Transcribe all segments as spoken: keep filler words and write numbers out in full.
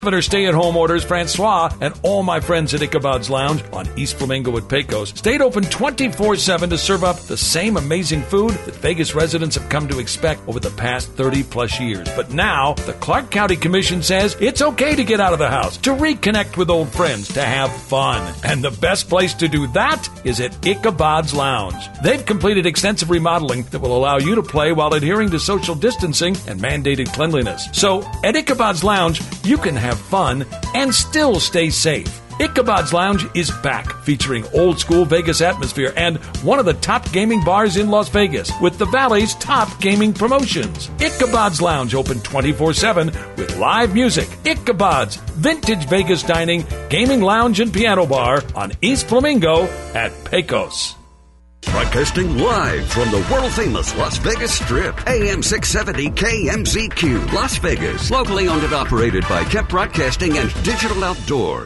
Governor stay-at-home orders, Francois, and all my friends at Ichabod's Lounge on East Flamingo at Pecos stayed open twenty-four seven to serve up the same amazing food that Vegas residents have come to expect over the past thirty plus years. But now, the Clark County Commission says it's okay to get out of the house, to reconnect with old friends, to have fun. And the best place to do that is at Ichabod's Lounge. They've completed extensive remodeling that will allow you to play while adhering to social distancing and mandated cleanliness. So, at Ichabod's Lounge, you can have fun and still stay safe. Ichabod's Lounge is back, featuring old-school Vegas atmosphere and one of the top gaming bars in Las Vegas with the Valley's top gaming promotions. Ichabod's Lounge open twenty-four seven with live music. Ichabod's Vintage Vegas Dining, Gaming Lounge and Piano Bar on East Flamingo at Pecos. Broadcasting live from the world-famous Las Vegas Strip, A M six seventy K M Z Q, Las Vegas. Locally owned and operated by Kemp Broadcasting and Digital Outdoor.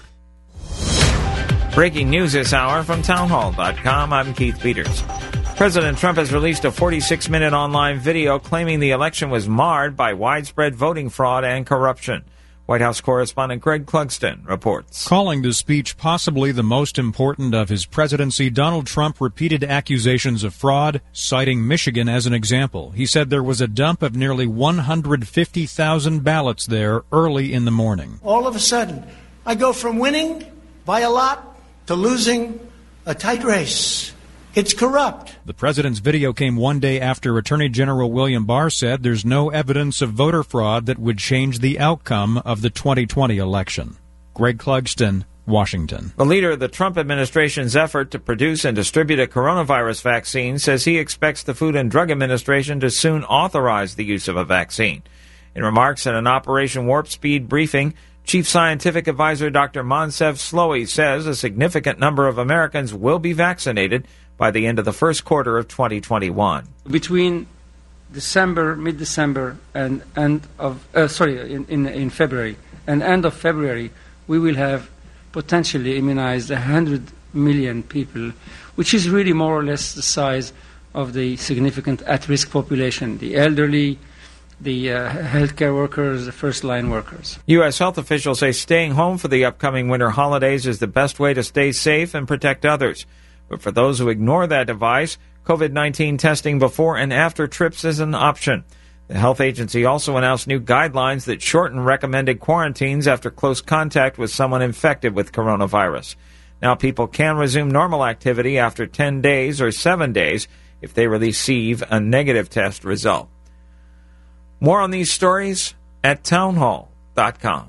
Breaking news this hour from townhall dot com. I'm Keith Peters. President Trump has released a forty-six minute online video claiming the election was marred by widespread voting fraud and corruption. White House correspondent Greg Clugston reports. Calling the speech possibly the most important of his presidency, Donald Trump repeated accusations of fraud, citing Michigan as an example. He said there was a dump of nearly one hundred fifty thousand ballots there early in the morning. All of a sudden, I go from winning by a lot to losing a tight race. It's corrupt. The president's video came one day after Attorney General William Barr said there's no evidence of voter fraud that would change the outcome of the twenty twenty election. Greg Clugston, Washington. The leader of the Trump administration's effort to produce and distribute a coronavirus vaccine says he expects the Food and Drug Administration to soon authorize the use of a vaccine. In remarks at an Operation Warp Speed briefing, Chief Scientific Advisor Doctor Moncef Slaoui says a significant number of Americans will be vaccinated by the end of the first quarter of twenty twenty-one. Between December, mid-December, and end of uh, sorry, in, in in February and end of February, we will have potentially immunized one hundred million people, which is really more or less the size of the significant at-risk population, the elderly, the uh, healthcare workers, the first-line workers. U S health officials say staying home for the upcoming winter holidays is the best way to stay safe and protect others. But for those who ignore that advice, COVID nineteen testing before and after trips is an option. The health agency also announced new guidelines that shorten recommended quarantines after close contact with someone infected with coronavirus. Now people can resume normal activity after ten days or seven days if they receive a negative test result. More on these stories at townhall dot com.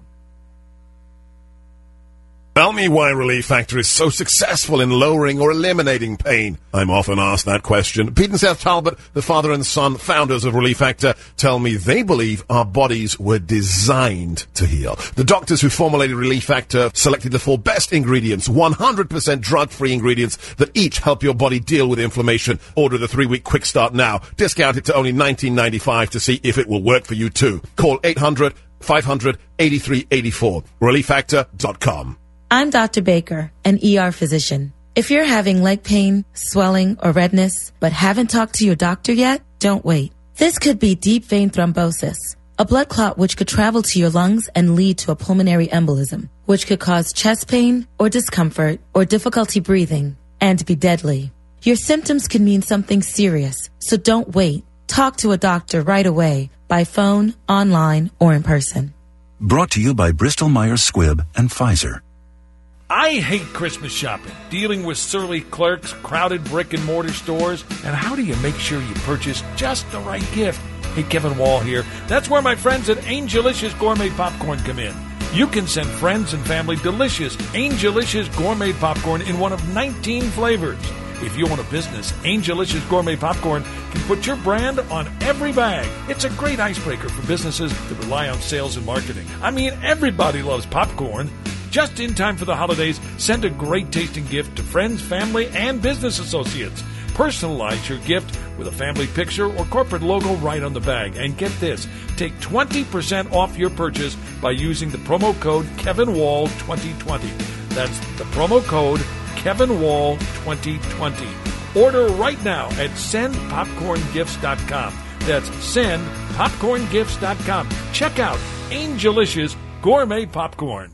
Tell me why Relief Factor is so successful in lowering or eliminating pain. I'm often asked that question. Pete and Seth Talbot, the father and son founders of Relief Factor, tell me they believe our bodies were designed to heal. The doctors who formulated Relief Factor selected the four best ingredients, one hundred percent drug-free ingredients that each help your body deal with inflammation. Order the three-week quick start now. Discount it to only nineteen ninety-five to see if it will work for you too. Call eight hundred, five hundred, eighty-three eighty-four. relief factor dot com. I'm Doctor Baker, an E R physician. If you're having leg pain, swelling, or redness, but haven't talked to your doctor yet, don't wait. This could be deep vein thrombosis, a blood clot which could travel to your lungs and lead to a pulmonary embolism, which could cause chest pain or discomfort or difficulty breathing and be deadly. Your symptoms can mean something serious, so don't wait. Talk to a doctor right away, by phone, online, or in person. Brought to you by Bristol Myers Squibb and Pfizer. I hate Christmas shopping, dealing with surly clerks, crowded brick-and-mortar stores, and how do you make sure you purchase just the right gift? Hey, Kevin Wall here. That's where my friends at Angelicious Gourmet Popcorn come in. You can send friends and family delicious Angelicious Gourmet Popcorn in one of nineteen flavors. If you own a business, Angelicious Gourmet Popcorn can put your brand on every bag. It's a great icebreaker for businesses that rely on sales and marketing. I mean, everybody loves popcorn. Just in time for the holidays, send a great-tasting gift to friends, family, and business associates. Personalize your gift with a family picture or corporate logo right on the bag. And get this, take twenty percent off your purchase by using the promo code Kevin Wall twenty twenty. That's the promo code Kevin Wall twenty twenty. Order right now at send popcorn gifts dot com. That's send popcorn gifts dot com. Check out Angelicious gourmet popcorn.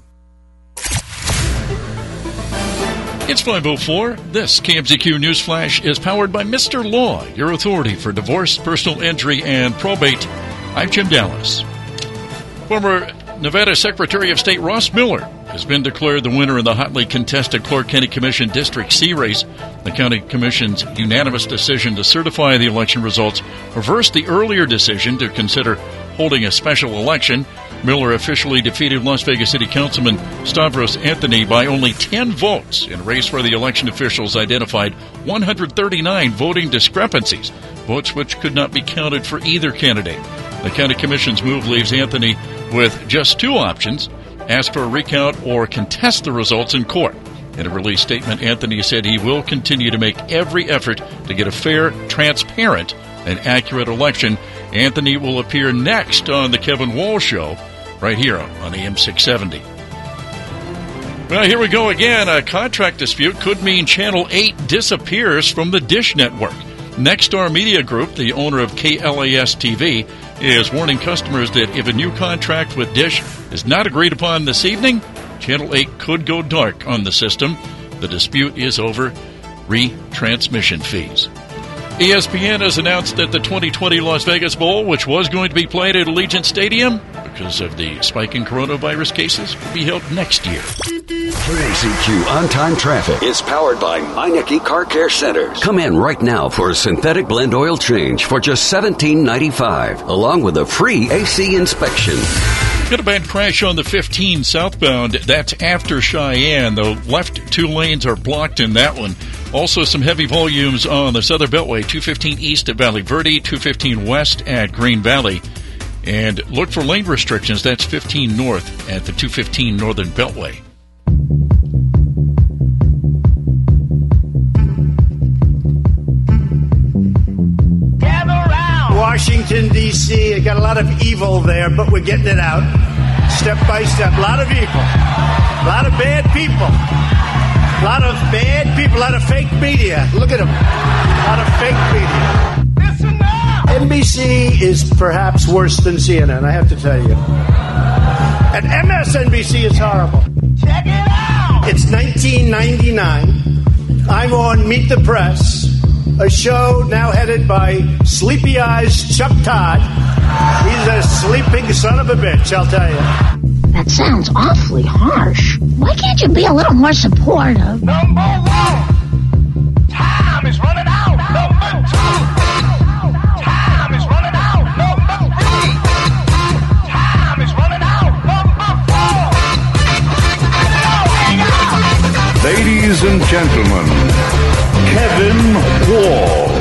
It's five oh four. This K M Z Q News Flash is powered by Mister Law, your authority for divorce, personal injury, and probate. I'm Jim Dallas. Former Nevada Secretary of State Ross Miller has been declared the winner in the hotly contested Clark County Commission District C race. The County Commission's unanimous decision to certify the election results reversed the earlier decision to consider holding a special election. Miller officially defeated Las Vegas City Councilman Stavros Anthony by only ten votes in a race where the election officials identified one hundred thirty-nine voting discrepancies, votes which could not be counted for either candidate. The County Commission's move leaves Anthony with just two options: ask for a recount or contest the results in court. In a released statement, Anthony said he will continue to make every effort to get a fair, transparent, and accurate election. Anthony will appear next on the Kevin Wall Show, right here on A M six seventy. Well, here we go again. A contract dispute could mean Channel eight disappears from the Dish Network. Nexstar Media Group, the owner of K L A S T V, is warning customers that if a new contract with Dish is not agreed upon this evening, Channel eight could go dark on the system. The dispute is over retransmission fees. E S P N has announced that the twenty twenty Las Vegas Bowl, which was going to be played at Allegiant Stadium because of the spike in coronavirus cases, will be held next year. K M Z Q On-Time Traffic is powered by Meineke Car Care Centers. Come in right now for a synthetic blend oil change for just seventeen ninety-five, along with a free A C inspection. Got a bad crash on the fifteen southbound. That's after Cheyenne. The left two lanes are blocked in that one. Also some heavy volumes on the Southern Beltway, two fifteen east at Valley Verde, two fifteen west at Green Valley. And look for lane restrictions. That's fifteen north at the two fifteen Northern Beltway. Washington, D C I got a lot of evil there, but we're getting it out step by step. A lot of evil. A lot of bad people. A lot of bad people. A lot of fake media. Look at them. A lot of fake media. Listen up. N B C is perhaps worse than C N N, I have to tell you. And M S N B C is horrible. Check it out. It's nineteen ninety-nine. I'm on Meet the Press, a show now headed by Sleepy Eyes Chuck Todd. He's a sleeping son of a bitch, I'll tell you. That sounds awfully harsh. Why can't you be a little more supportive? Number one, time is running out. Number two, time is running out. Number three, time is running out. Number four. Ladies and gentlemen, Kevin Wall.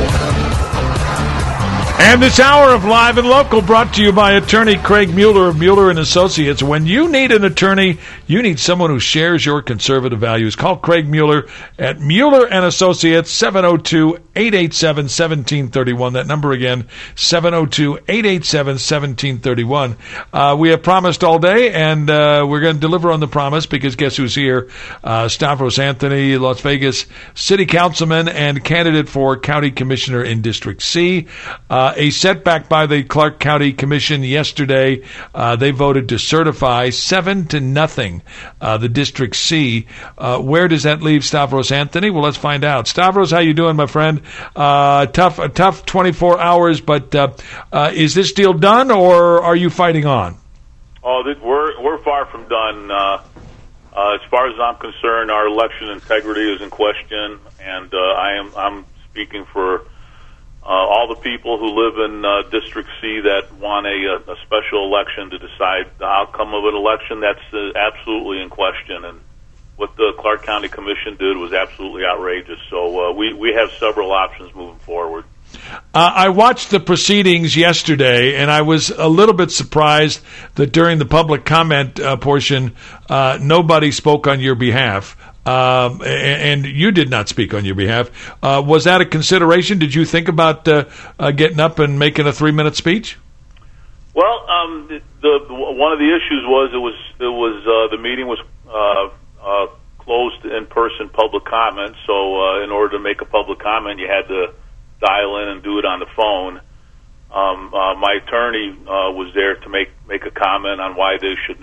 And this hour of Live and Local brought to you by attorney Craig Mueller of Mueller and Associates. When you need an attorney, you need someone who shares your conservative values. Call Craig Mueller at Mueller and Associates, seven oh two, eight eight seven, one seven three one. That number again, seven oh two, eight eight seven, one seven three one. Uh, we have promised all day, and uh, we're going to deliver on the promise, because guess who's here? Uh, Stavros Anthony, Las Vegas City Councilman and candidate for County Commissioner in District C. Uh, a setback by the Clark County Commission yesterday. Uh, they voted to certify seven to nothing uh, the District C. Uh, where does that leave Stavros Anthony? Well, let's find out. Stavros, how you doing, my friend? Uh, tough, a tough twenty-four hours, but uh, uh, is this deal done, or are you fighting on? Oh, this, we're we're far from done. Uh, uh, as far as I'm concerned, our election integrity is in question, and uh, I am I'm speaking for Uh, all the people who live in uh, District C that want a, a special election to decide the outcome of an election. That's uh, absolutely in question, and what the Clark County Commission did was absolutely outrageous. So uh, we, we have several options moving forward. Uh, I watched the proceedings yesterday, and I was a little bit surprised that during the public comment uh, portion, uh, nobody spoke on your behalf. Um, and, and you did not speak on your behalf. Uh, was that a consideration? Did you think about uh, uh, getting up and making a three-minute speech? Well, um, the, the one of the issues was it was it was uh, the meeting was uh, uh, closed in-person public comment. So uh, in order to make a public comment, you had to dial in and do it on the phone. Um, uh, my attorney uh, was there to make make a comment on why they should not Uh,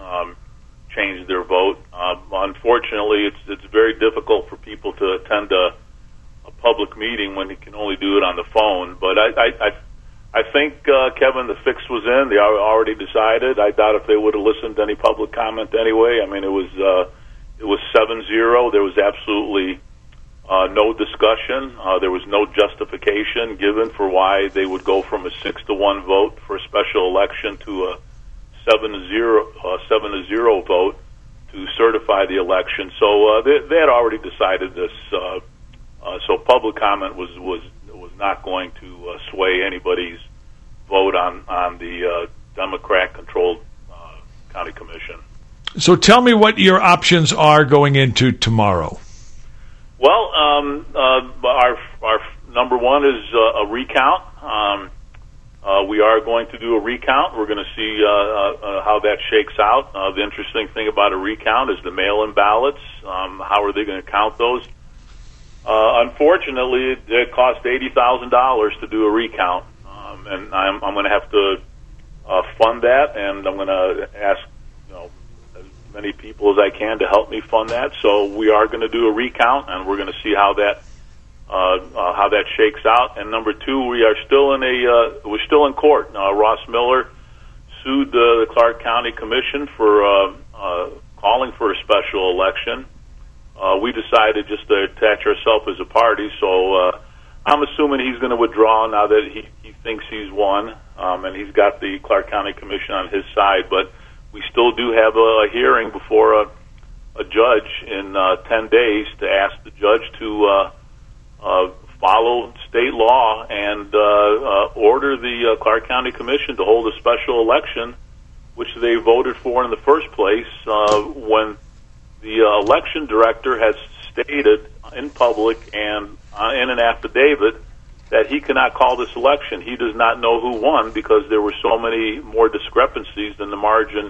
um, change their vote. Uh, unfortunately, it's it's very difficult for people to attend a, a public meeting when you can only do it on the phone. But I I, I, I think, uh, Kevin, the fix was in. They already decided. I doubt if they would have listened to any public comment anyway. I mean, it was uh, it was seven zero. There was absolutely uh, no discussion. Uh, there was no justification given for why they would go from a six to one vote for a special election to a seven to zero, uh, seven to zero vote to certify the election. So uh, they, they had already decided this. Uh, uh, so public comment was was was not going to uh, sway anybody's vote on on the uh, Democrat-controlled uh, county commission. So tell me what your options are going into tomorrow. Well, um, uh, our our number one is uh, a recount. Um, Uh, we are going to do a recount. We're going to see uh, uh, how that shakes out. Uh, the interesting thing about a recount is the mail-in ballots. Um, how are they going to count those? Uh, unfortunately, it, it cost eighty thousand dollars to do a recount, um, and I'm, I'm going to have to uh, fund that, and I'm going to ask you know as many people as I can to help me fund that. So we are going to do a recount, and we're going to see how that Uh, uh, how that shakes out. And number two, we are still in a uh, we're still in court. Uh, Ross Miller sued the, the Clark County Commission for uh, uh, calling for a special election. Uh, we decided just to attach ourselves as a party, so uh, I'm assuming he's going to withdraw now that he, he thinks he's won, um, and he's got the Clark County Commission on his side. But we still do have a, a hearing before a, a judge in uh, ten days to ask the judge to uh, Uh, follow state law and uh, uh, order the uh, Clark County Commission to hold a special election, which they voted for in the first place uh, when the uh, election director has stated in public and uh, in an affidavit that he cannot call this election. He does not know who won because there were so many more discrepancies than the margin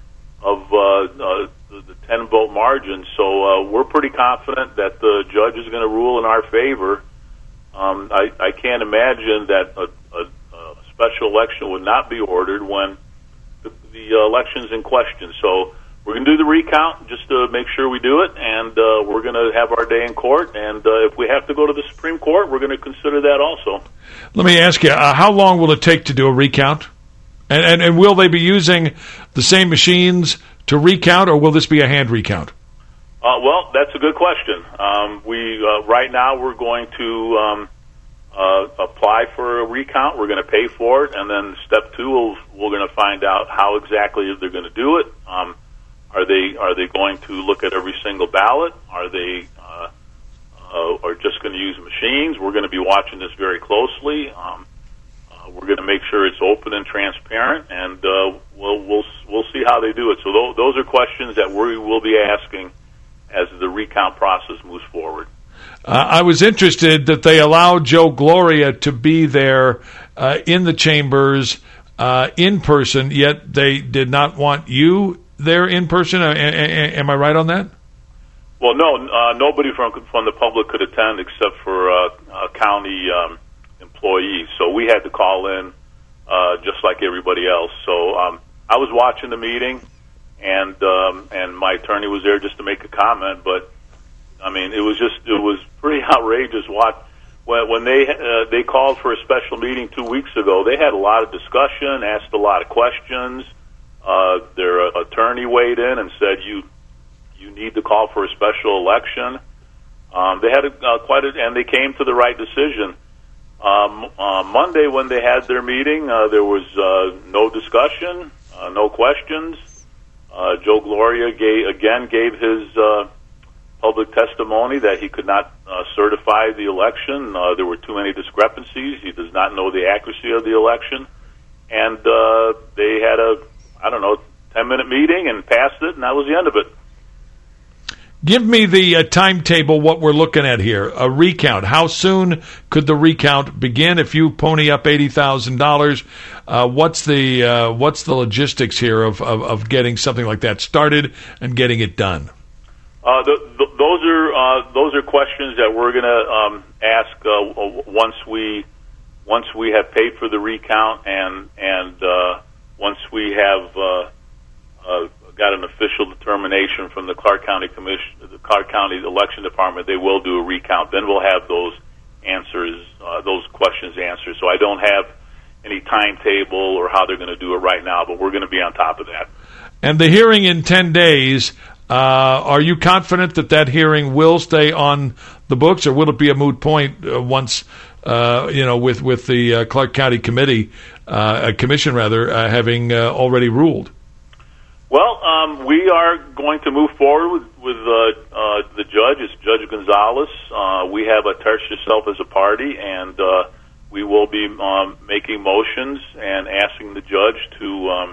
of uh, uh, the ten-vote margin. So uh, we're pretty confident that the judge is going to rule in our favor. Um, I, I can't imagine that a, a, a special election would not be ordered when the, the election's in question. So we're going to do the recount just to make sure we do it, and uh, we're going to have our day in court. And uh, if we have to go to the Supreme Court, we're going to consider that also. Let me ask you, uh, how long will it take to do a recount? And, and, and will they be using the same machines to recount, or will this be a hand recount? Uh, well, that's a good question. Um, we uh, right now we're going to um, uh, apply for a recount. We're going to pay for it, and then step two, we'll, we're going to find out how exactly they're going to do it. Um, are they are they going to look at every single ballot? Are they uh, uh, are just going to use machines? We're going to be watching this very closely. Um, We're going to make sure it's open and transparent, and uh, we'll we'll we'll see how they do it. So th- those are questions that we will be asking as the recount process moves forward. Uh, I was interested that they allowed Joe Gloria to be there uh, in the chambers uh, in person, yet they did not want you there in person. Uh, a- a- am I right on that? Well, no, uh, nobody from from the public could attend except for uh, uh, county. Um, employees, so we had to call in uh, just like everybody else. So um, I was watching the meeting, and um, and my attorney was there just to make a comment. But I mean, it was just it was pretty outrageous. What when when they uh, they called for a special meeting two weeks ago, they had a lot of discussion, asked a lot of questions. Uh, their uh, attorney weighed in and said, "You you need to call for a special election." Um, they had a, uh, quite a, and they came to the right decision. Um, uh, Monday, when they had their meeting, uh, there was uh, no discussion, uh, no questions. Uh, Joe Gloria gave, again gave his uh, public testimony that he could not uh, certify the election. Uh, there were too many discrepancies. He does not know the accuracy of the election. And uh, they had a, I don't know, ten-minute meeting and passed it, and that was the end of it. Give me the uh, timetable, what we're looking at here, a recount. How soon could the recount begin if you pony up eighty thousand dollars? Uh, what's the uh, what's the logistics here of, of, of getting something like that started and getting it done? Uh, the, the, those are uh, those are questions that we're going to um, ask uh, once we once we have paid for the recount and and uh, once we have uh, uh, got an official determination from the Clark County Commission, the Clark County Election Department, they will do a recount. Then we'll have those answers, uh, those questions answered. So I don't have any timetable or how they're going to do it right now, but we're going to be on top of that. And the hearing in ten days, uh, are you confident that that hearing will stay on the books, or will it be a moot point uh, once, uh, you know, with, with the uh, Clark County Committee, uh, Commission rather, uh, having uh, already ruled? Well, um, we are going to move forward with, with uh, uh, the judge. It's Judge Gonzalez. Uh, we have attached ourselves as a party, and uh, we will be um, making motions and asking the judge to um,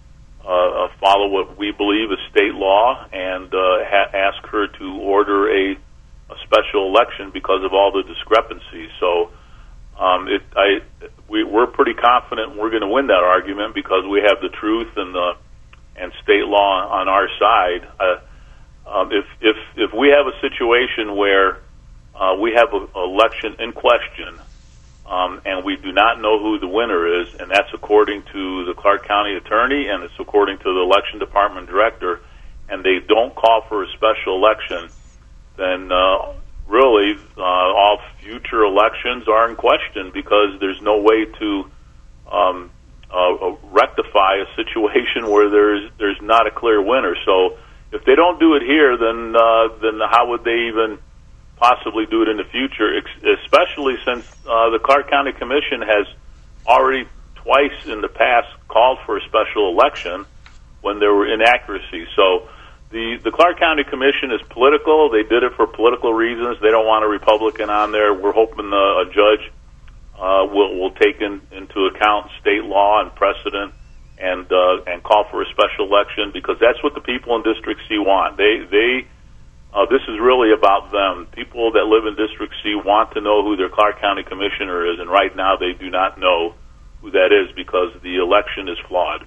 uh, follow what we believe is state law, and uh, ha- ask her to order a, a special election because of all the discrepancies. So um, it, I, we, we're pretty confident we're going to win that argument because we have the truth and the and state law on our side. Uh, um, if if if we have a situation where uh, we have an election in question, um, and we do not know who the winner is, and that's according to the Clark County attorney, and it's according to the election department director, and they don't call for a special election, then uh, really uh, all future elections are in question because there's no way to um, Uh, rectify a situation where there's there's not a clear winner. So if they don't do it here, then uh, then how would they even possibly do it in the future? Ex- especially since uh, the Clark County Commission has already twice in the past called for a special election when there were inaccuracies. So the the Clark County Commission is political. They did it for political reasons. They don't want a Republican on there. We're hoping uh, a judge Uh, will will take in, into account state law and precedent, and uh, and call for a special election because that's what the people in District C want. They they uh, this is really about them. People that live in District C want to know who their Clark County Commissioner is, and right now they do not know who that is because the election is flawed.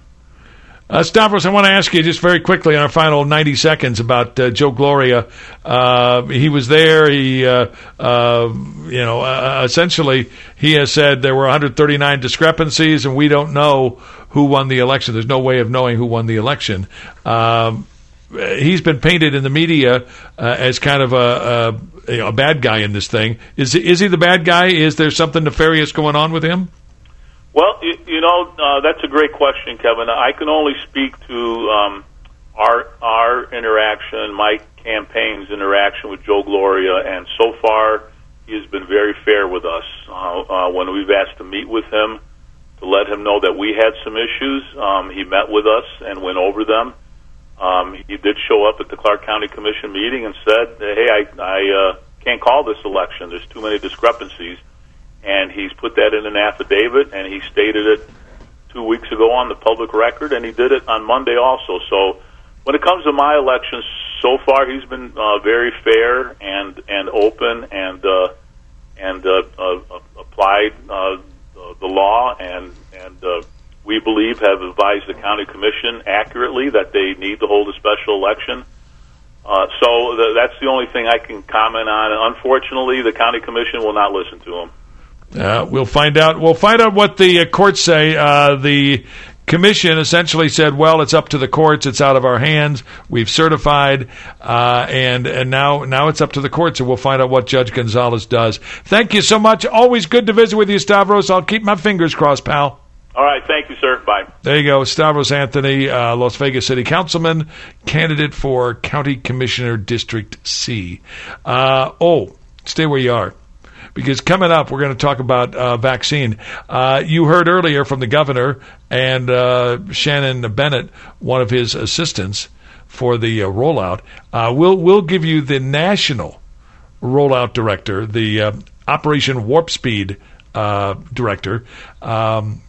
Uh, Stavros, I want to ask you just very quickly in our final ninety seconds about uh, Joe Gloria. Uh, he was there. He, uh, uh, you know, uh, essentially he has said there were one hundred thirty-nine discrepancies, and we don't know who won the election. There's no way of knowing who won the election. Um, he's been painted in the media uh, as kind of a, a, you know, a bad guy in this thing. Is is he the bad guy? Is there something nefarious going on with him? Well, you, you know, uh, that's a great question, Kevin. I can only speak to um, our our interaction, my campaign's interaction with Joe Gloria, and so far he has been very fair with us. Uh, uh, when we've asked to meet with him to let him know that we had some issues, um, he met with us and went over them. Um, he did show up at the Clark County Commission meeting and said, hey, I, I uh, can't call this election. There's too many discrepancies. And he's put that in an affidavit, and he stated it two weeks ago on the public record, and he did it on Monday also. So when it comes to my elections, so far he's been uh, very fair and and open and uh, and uh, uh, applied uh, the law, and and uh, we believe have advised the county commission accurately that they need to hold a special election. Uh, so th- that's the only thing I can comment on. And unfortunately, the county commission will not listen to him. Uh, we'll find out. We'll find out what the uh, courts say. Uh, the commission essentially said, "Well, it's up to the courts. It's out of our hands. We've certified, uh, and and now now it's up to the courts." And we'll find out what Judge Gonzalez does. Thank you so much. Always good to visit with you, Stavros. I'll keep my fingers crossed, pal. All right. Thank you, sir. Bye. There you go, Stavros Anthony, uh, Las Vegas City Councilman, candidate for County Commissioner District C. Uh, oh, stay where you are. Because coming up, we're going to talk about uh, vaccine. Uh, you heard earlier from the governor and uh, Shannon Bennett, one of his assistants for the uh, rollout. Uh, we'll we'll give you the national rollout director, the uh, Operation Warp Speed uh, director, um,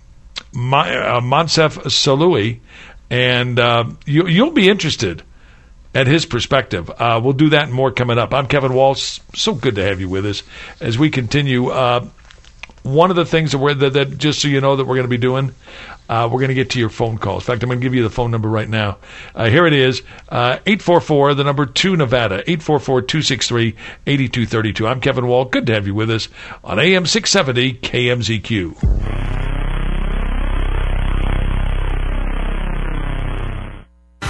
uh, Monsef Salui, and uh, you, you'll be interested at his perspective. Uh, we'll do that and more coming up. I'm Kevin Walsh. So good to have you with us as we continue. Uh, one of the things that, we're, that, that just so you know that we're going to be doing, uh, we're going to get to your phone calls. In fact, I'm going to give you the phone number right now. Uh, here it is, uh, eight four four, the number two Nevada, eight four four, two six three, eight two three two. I'm Kevin Walsh. Good to have you with us on A M six seventy K M Z Q. You can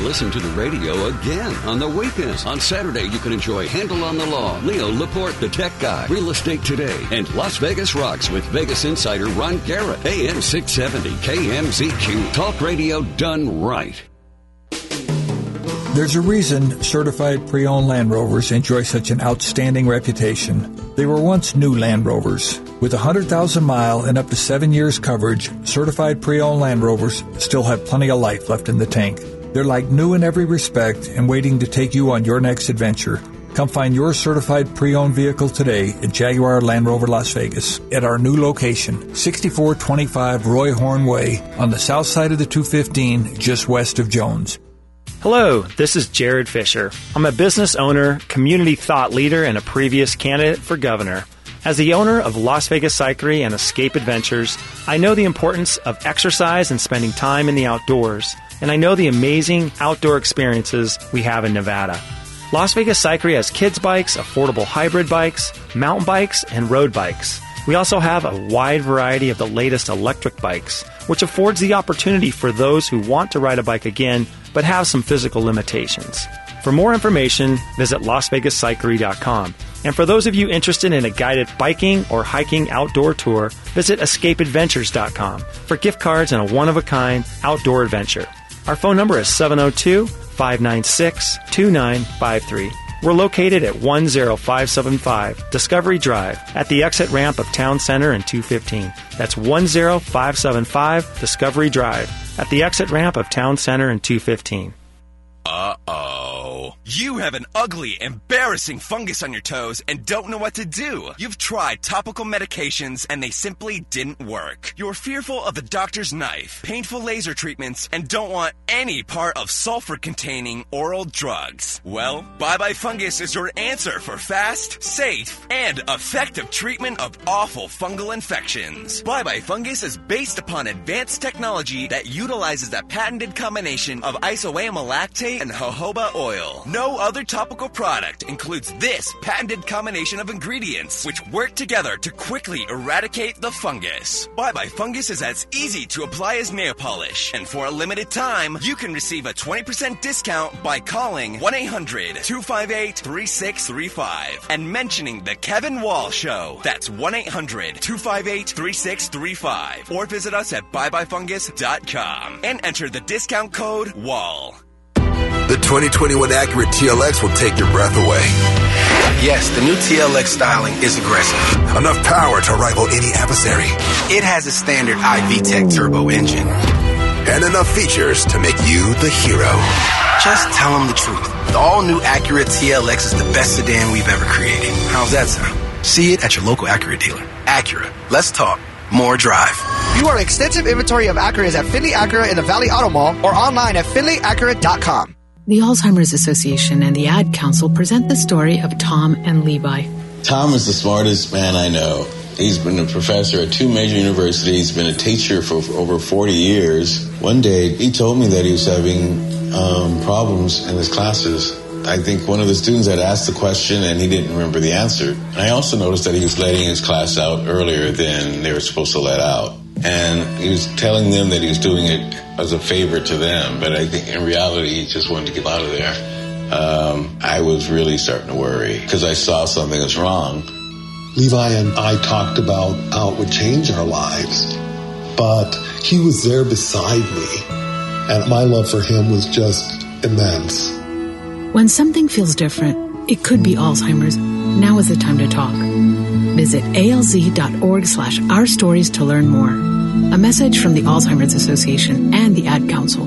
listen to the radio again on the weekends. On Saturday, you can enjoy Handle on the Law, Leo Laporte, the tech guy, Real Estate Today, and Las Vegas Rocks with Vegas insider Ron Garrett. A M six seventy K M Z Q. Talk radio done right. There's a reason certified pre-owned Land Rovers enjoy such an outstanding reputation. They were once new Land Rovers. With one hundred thousand mile and up to seven years coverage, certified pre-owned Land Rovers still have plenty of life left in the tank. They're like new in every respect and waiting to take you on your next adventure. Come find your certified pre-owned vehicle today at Jaguar Land Rover Las Vegas at our new location, sixty-four twenty-five Roy Horn Way on the south side of the two fifteen, just west of Jones. Hello, this is Jared Fisher. I'm a business owner, community thought leader, and a previous candidate for governor. As the owner of Las Vegas Cyclery and Escape Adventures, I know the importance of exercise and spending time in the outdoors, and I know the amazing outdoor experiences we have in Nevada. Las Vegas Cyclery has kids bikes, affordable hybrid bikes, mountain bikes, and road bikes. We also have a wide variety of the latest electric bikes, which affords the opportunity for those who want to ride a bike again but have some physical limitations. For more information, visit las vegas cyclery dot com. And for those of you interested in a guided biking or hiking outdoor tour, visit escape adventures dot com for gift cards and a one-of-a-kind outdoor adventure. Our phone number is seven oh two, five nine six, two nine five three. We're located at one oh five seven five Discovery Drive at the exit ramp of Town Center in two fifteen. That's one oh five seven five Discovery Drive at the exit ramp of Town Center in two fifteen. Uh-oh. You have an ugly, embarrassing fungus on your toes and don't know what to do. You've tried topical medications and they simply didn't work. You're fearful of the doctor's knife, painful laser treatments, and don't want any part of sulfur-containing oral drugs. Well, Bye Bye Fungus is your answer for fast, safe, and effective treatment of awful fungal infections. Bye Bye Fungus is based upon advanced technology that utilizes a patented combination of isoamylactate and jojoba oil. No other topical product includes this patented combination of ingredients, which work together to quickly eradicate the fungus. Bye Bye Fungus is as easy to apply as nail polish, and for a limited time, you can receive a twenty percent discount by calling one eight hundred, two five eight, three six three five and mentioning The Kevin Wall Show. That's one eight hundred, two five eight, three six three five, or visit us at bye bye fungus dot com and enter the discount code WALL. The twenty twenty-one Acura T L X will take your breath away. Yes, the new T L X styling is aggressive. Enough power to rival any adversary. It has a standard I V TEC turbo engine. And enough features to make you the hero. Just tell them the truth. The all-new Acura T L X is the best sedan we've ever created. How's that sound? See it at your local Acura dealer. Acura. Let's talk. More drive. View our extensive inventory of Acuras at Findlay Acura in the Valley Auto Mall or online at findlay acura dot com. The Alzheimer's Association and the Ad Council present the story of Tom and Levi. Tom is the smartest man I know. He's been a professor at two major universities, been a teacher for over forty years. One day, he told me that he was having um, problems in his classes. I think one of the students had asked the question and he didn't remember the answer. And I also noticed that he was letting his class out earlier than they were supposed to let out. And he was telling them that he was doing it as a favor to them, but I think in reality he just wanted to get out of there. Um, I was really starting to worry because I saw something was wrong. Levi and I talked about how it would change our lives, but he was there beside me, and my love for him was just immense. When something feels different, it could be Alzheimer's. Now is the time to talk. Visit alz.org slash our stories to learn more. A message from the Alzheimer's Association and the Ad Council.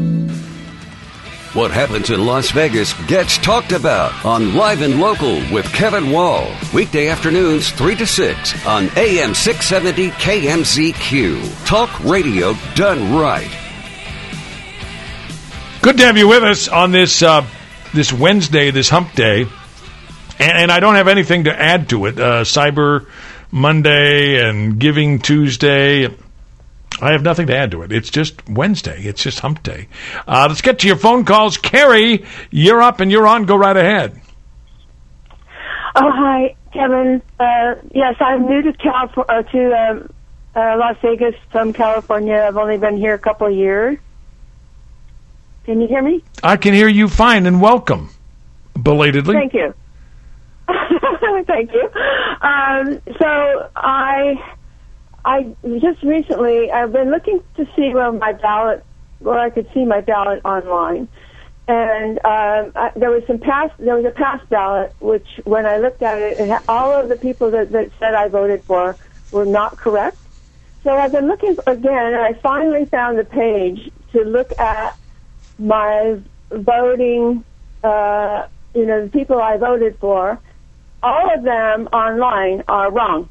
What happens in Las Vegas gets talked about on Live and Local with Kevin Wall. Weekday afternoons three to six on A M six seventy K M Z Q. Talk radio done right. Good to have you with us on this uh, this Wednesday, this hump day. And, and I don't have anything to add to it. Uh, Cyber Monday and Giving Tuesday. I have nothing to add to it. It's just Wednesday. It's just hump day. Uh, let's get to your phone calls. Carrie, you're up and you're on. Go right ahead. Oh, hi, Kevin. Uh, yes, I'm new to Calif- uh, to uh, uh, Las Vegas from California. I've only been here a couple of years. Can you hear me? I can hear you fine, and welcome, belatedly. Thank you. Thank you. Um, so I, I just recently, I've been looking to see where my ballot, where I could see my ballot online. And um, I, there was some past, there was a past ballot, which when I looked at it, it had, all of the people that, that said I voted for were not correct. So I've been looking again, and I finally found the page to look at my voting, uh, you know, the people I voted for. All of them online are wrong.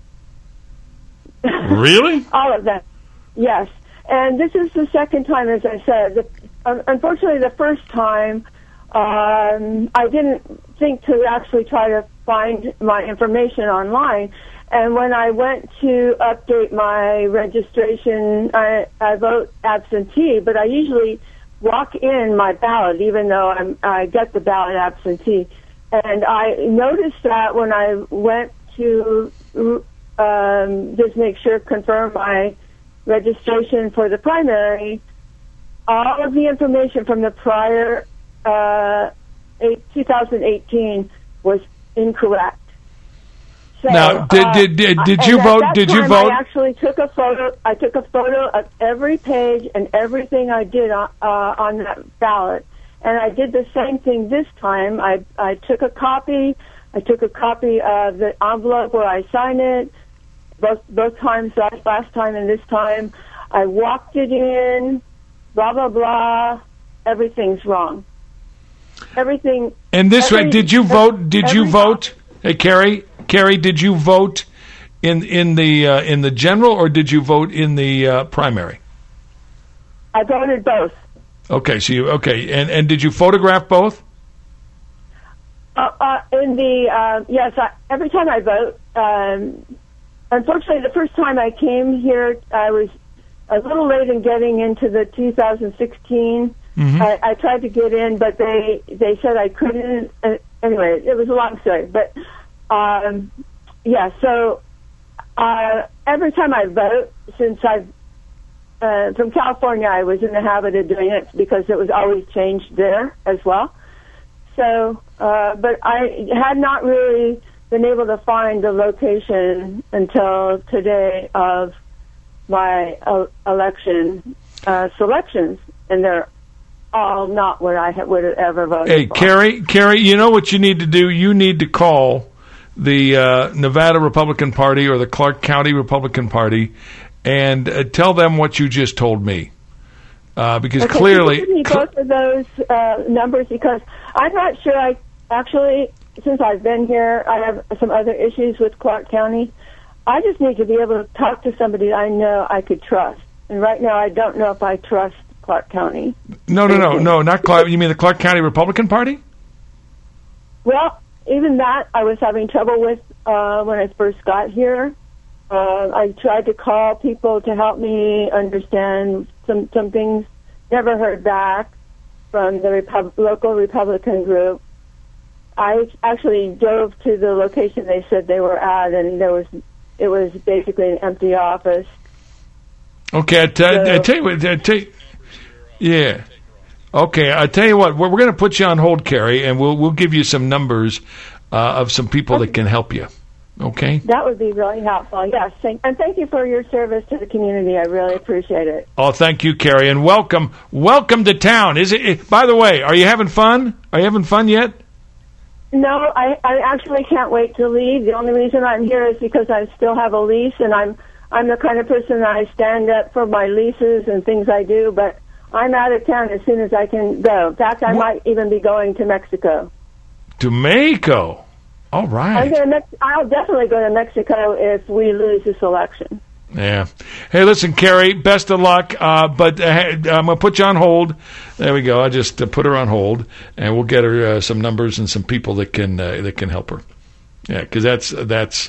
Really? All of them, yes. And this is the second time, as I said. The, uh, unfortunately, the first time, um, I didn't think to actually try to find my information online. And when I went to update my registration, I, I vote absentee, but I usually walk in my ballot, even though I'm, I get the ballot absentee. And I noticed that when I went to um, just make sure, confirm my registration for the primary, all of the information from the prior uh, eight, two thousand eighteen was incorrect. So, now, did did did, did uh, you vote? That Did you time vote? I actually took a photo. I took a photo of every page and everything I did on, uh, on that ballot, and I did the same thing this time. I I took a copy. I took a copy of the envelope where I signed it. Both both times, last last time and this time, I walked it in. Blah blah blah. Everything's wrong. Everything. And this every, way, did you vote? Did you every- vote? Hey, Carrie, Carrie, did you vote in in the uh, in the general, or did you vote in the uh, primary? I voted both. Okay, so you okay, and and did you photograph both? Uh, uh, in the uh, yes, I, every time I vote. Um, unfortunately, the first time I came here, I was a little late in getting into the two thousand sixteen. Mm-hmm. I, I tried to get in, but they they said I couldn't. Uh, anyway, it was a long story, but um, yeah. So uh, every time I vote, since I've uh, from California, I was in the habit of doing it because it was always changed there as well. So, uh, but I had not really been able to find the location until today of my uh, election uh, selections, and they're all not what I ha- would have ever voted Hey, for. Carrie, Carrie, you know what you need to do? You need to call the uh, Nevada Republican Party or the Clark County Republican Party and uh, tell them what you just told me. Uh, because Okay, clearly... can you give me both of those uh, numbers, because I'm not sure I actually, since I've been here, I have some other issues with Clark County. I just need to be able to talk to somebody I know I could trust. And right now I don't know if I trust Clark County. No, no, no, no, not Clark. You mean the Clark County Republican Party? Well, even that I was having trouble with uh, when I first got here. Uh, I tried to call people to help me understand some, some things. Never heard back from the Repub- local Republican group. I actually drove to the location they said they were at, and there was it was basically an empty office. Okay, I, t- I tell you what, I tell you, yeah. Okay, I tell you what, we're, we're going to put you on hold, Carrie, and we'll we'll give you some numbers uh, of some people that can help you. Okay. That would be really helpful. Yes, thank, and thank you for your service to the community. I really appreciate it. Oh, thank you, Carrie, and welcome, welcome to town. Is it? By the way, are you having fun? Are you having fun yet? No, I, I actually can't wait to leave. The only reason I'm here is because I still have a lease, and I'm I'm the kind of person that I stand up for my leases and things I do, but I'm out of town as soon as I can go. In fact, I what? might even be going to Mexico. To Mexico? All right. I'm gonna Mex- I'll definitely go to Mexico if we lose this election. Yeah. Hey, listen, Carrie, best of luck. Uh, but uh, I'm going to put you on hold. There we go. I just uh, put her on hold, and we'll get her uh, some numbers and some people that can uh, that can help her. Yeah, because that's that's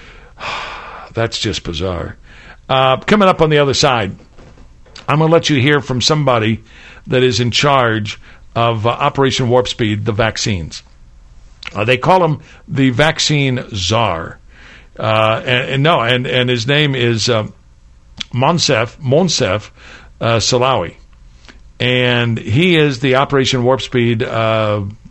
that's just bizarre. Uh, coming up on the other side, I'm going to let you hear from somebody that is in charge of uh, Operation Warp Speed, the vaccines. Uh, they call him the vaccine czar. Uh, and, and no, and, and his name is uh, Monsef, Monsef uh, Salawi. and he is the Operation Warp Speed uh,